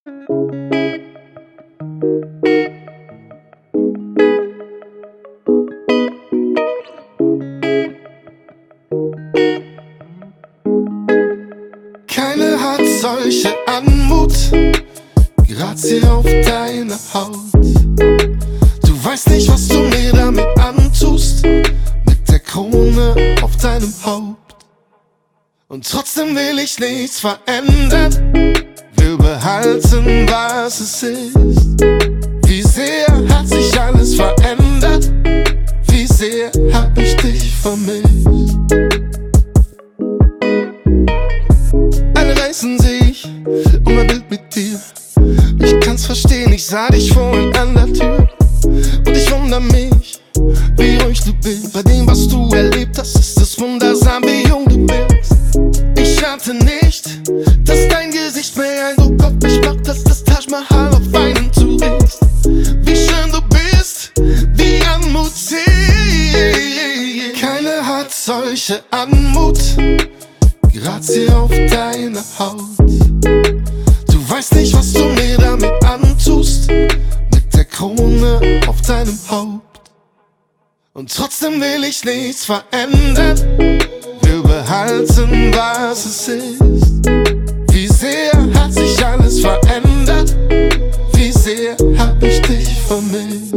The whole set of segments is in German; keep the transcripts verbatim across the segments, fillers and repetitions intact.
Keine hat solche Anmut, Grazie auf deine Haut. Du weißt nicht, was du mir damit antust, mit der Krone auf deinem Haupt. Und trotzdem will ich nichts verändern, will behalten, was es ist. Wie sehr hat sich alles verändert, wie sehr hab ich dich vermisst. Alle reißen sich um ein Bild mit dir. Ich kann's verstehen, ich sah dich vorhin an der Tür. Und ich wundere mich, wie ruhig du bist. Bei dem, was du erlebt hast, ist es wundersam, wie jung du bist. Ich ahnte nicht, dass dein Gesicht mehr Eindruck auf mich macht, als das Taj Mahal auf einen Tourist. Wie schön du bist, wie anmutig. Keine hat solche Anmut, Grazie auf deine Haut. Du weißt nicht, was du mir damit antust, mit der Krone auf deinem Haupt. Und trotzdem will ich nichts verändern, will behalten, was es ist. Wie sehr hat sich alles verändert, wie sehr hab ich dich vermisst.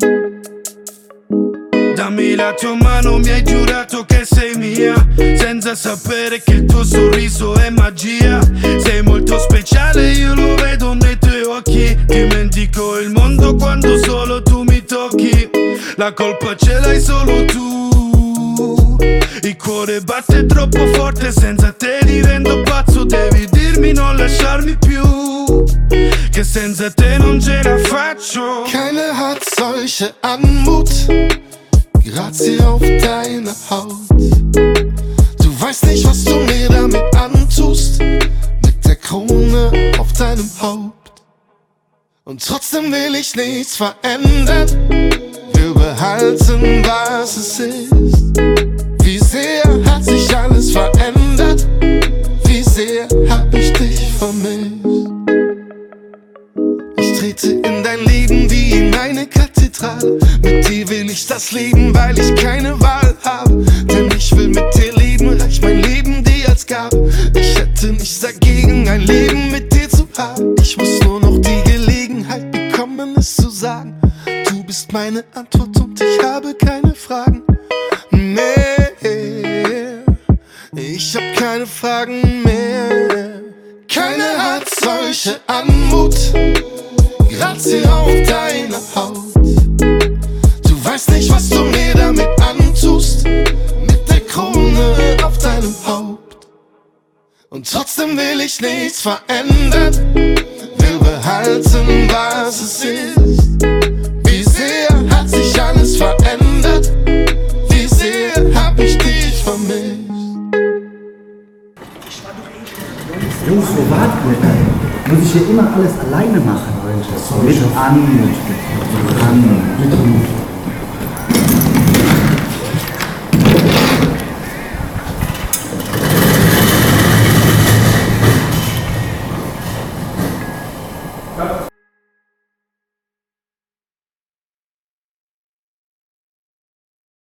Dammi la tua mano, mi hai giurato che sei mia, senza sapere che il tuo sorriso è magia. Sei molto speciale, io lo vedo nei tuoi occhi. Dimentico il mondo quando solo tu mi tocchi. La colpa ce l'hai solo tu. Il cuore batte troppo forte, senza te divento pazzo. Devi dirmi non lasciarmi più, che senza te non ce la faccio. Keine hat solche Anmut, Grazie auf deine Haut. Du weißt nicht, was du mir damit antust, mit der Krone auf deinem Haupt. Und trotzdem will ich nichts verändern, will behalten, was es ist. Wie sehr hat sich alles verändert, wie sehr hab ich dich vermisst. Ich trete in dein Leben wie in eine Kathedrale. Mit dir will ich das Leben, weil ich keine Wahl habe. Denn ich will mit dir leben, reich mein Leben dir als Gabe. Ich hätte nichts dagegen, ein Leben mit dir zu haben. Ich muss nur noch die Gelegenheit bekommen, es zu sagen. Du bist meine Antwort und ich habe keine Fragen mehr. Ich hab keine Fragen mehr. Keine hat solche Anmut, Grazie auf deine Haut. Du weißt nicht, was du mir damit antust, mit der Krone auf deinem Haupt. Und trotzdem will ich nichts verändern, will behalten, was es ist. Wie sehr hat sich alles verändert, wie sehr hab ich dich vermisst. Jungs, wo wart ihr? Muss ich hier immer alles alleine machen? Mit an, mit an.